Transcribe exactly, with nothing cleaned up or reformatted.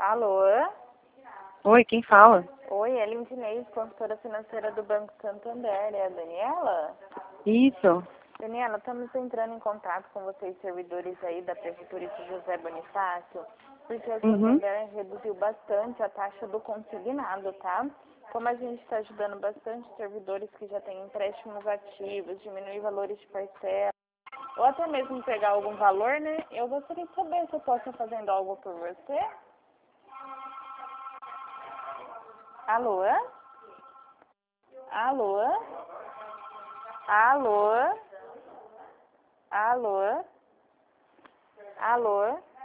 Alô? Oi, quem fala? Oi, é Lindinei, consultora financeira do Banco Santander. É a Daniela? Isso. Daniela, estamos entrando em contato com vocês, servidores aí da Prefeitura de José Bonifácio, porque a Uhum. Santander reduziu bastante a taxa do consignado, tá? Como a gente está ajudando bastante servidores que já têm empréstimos ativos, diminuir valores de parcela, ou até mesmo pegar algum valor, né? Eu gostaria de saber se eu posso estar fazendo algo por você. Alô? Alô? Alô? Alô? Alô?